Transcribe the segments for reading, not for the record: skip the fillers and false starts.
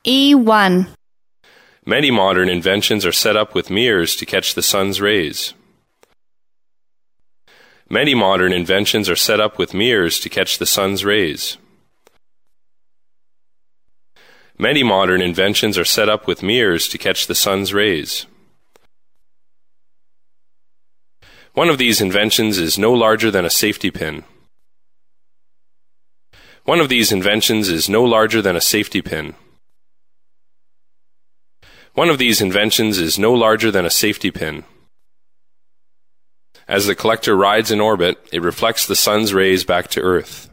E1. Many modern inventions are set up with mirrors to catch the sun's rays. Many modern inventions are set up with mirrors to catch the sun's rays. Many modern inventions are set up with mirrors to catch the sun's rays. One of these inventions is no larger than a safety pin. One of these inventions is no larger than a safety pin. One of these inventions is no larger than a safety pin. As the collector rides in orbit, it reflects the sun's rays back to Earth.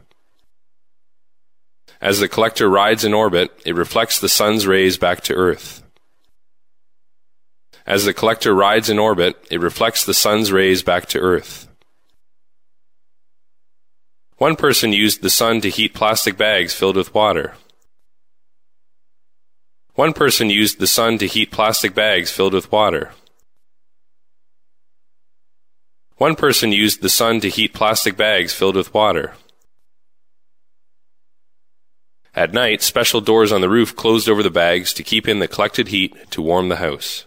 As the collector rides in orbit, it reflects the sun's rays back to Earth. As the collector rides in orbit, it reflects the sun's rays back to Earth. One person used the sun to heat plastic bags filled with water. One person used the sun to heat plastic bags filled with water. One person used the sun to heat plastic bags filled with water. At night, special doors on the roof closed over the bags to keep in the collected heat to warm the house.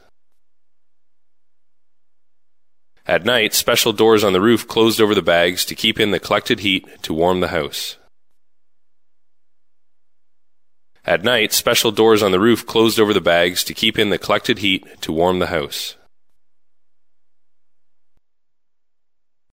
At night, special doors on the roof closed over the bags to keep in the collected heat to warm the house. At night, special doors on the roof closed over the bags to keep in the collected heat to warm the house.